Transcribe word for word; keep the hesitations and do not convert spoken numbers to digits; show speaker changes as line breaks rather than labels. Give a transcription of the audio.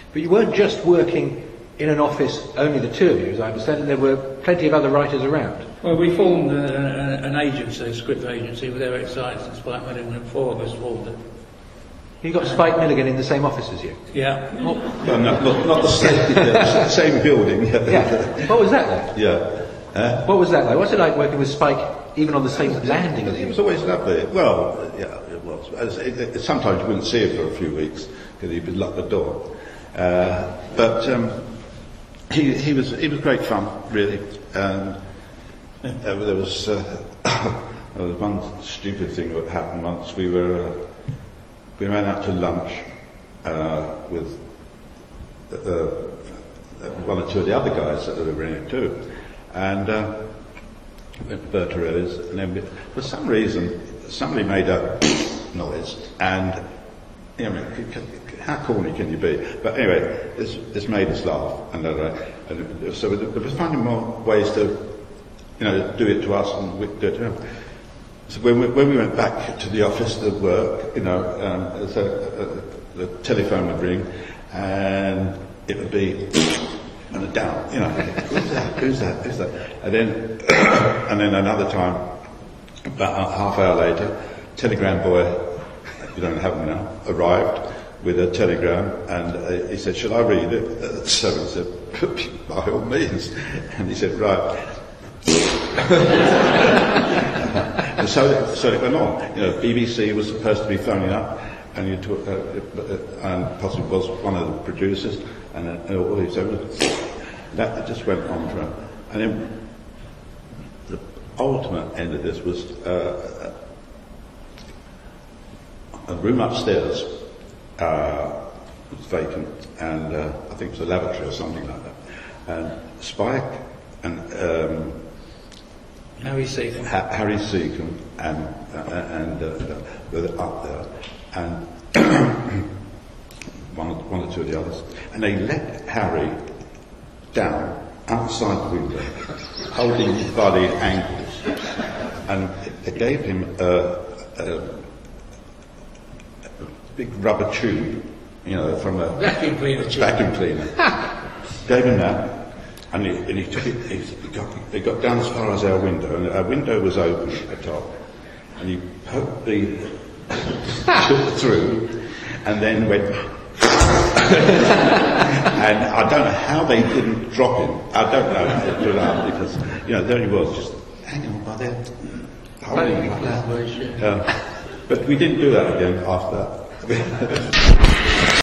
But you weren't just working in an office, only the two of you, as I understand, and there were plenty of other writers around.
Well, we formed a, a, an agency, a script agency, with Eric Sykes and Spike Milligan, and four of us formed it.
You got Spike Milligan in the same office as you?
Yeah.
Well, no, not, not the same, the same building.
Yeah. What was that like?
Yeah. Uh,
What was that like? What's it like working with Spike, even on the same landing as
It
you?
was always lovely. Well, yeah, it was. As- It, it, sometimes you wouldn't see him for a few weeks because he'd lock the door. Uh, but um, he, he was he was great fun, really. And uh, there was uh, there was one stupid thing that happened once. We were uh, we ran out to lunch uh, with uh, one or two of the other guys that were in it too, and. Uh, went to Bertarelli's, and then we, for some reason somebody made a noise, and you know, how corny can you be? But anyway, this, this made us laugh, and, uh, and so there was finding more ways to, you know, do it to us and we do it to them. So when we, when we went back to the office to work, you know, um, so, uh, the telephone would ring, and it would be. And a down, you know, who's that, who's that, who's that? And then, and then another time, about a half hour later, telegram boy, you don't have him now, arrived with a telegram, and uh, he said, "Shall I read it?" Uh, so I said, "By all means." And he said, "Right." And so, so it went on. You know, B B C was supposed to be phoning up, and you took, uh, uh, and possibly was one of the producers, and uh, all these. So that just went on for, and then the ultimate end of this was uh, a room upstairs uh, was vacant, and uh, I think it was a lavatory or something like that. And Spike and um,
Harry Seacombe.
Ha- Harry Seacombe and uh, and uh, were up there, and one, or, one or two of the others, and they let Harry down outside the window, holding his body at ankles, and they gave him a, a, a big rubber tube, you know, from a
Vacuum cleaner tube.
vacuum cleaner. Gave him that, and he, and he took it. He got, he got down as far as our window, and our window was open at the top, and he poked the took through, and then went. And I don't know how they didn't drop him. I don't know, because you know there he was, just hanging on by there, holding him like that. Um, but we didn't do that again after that.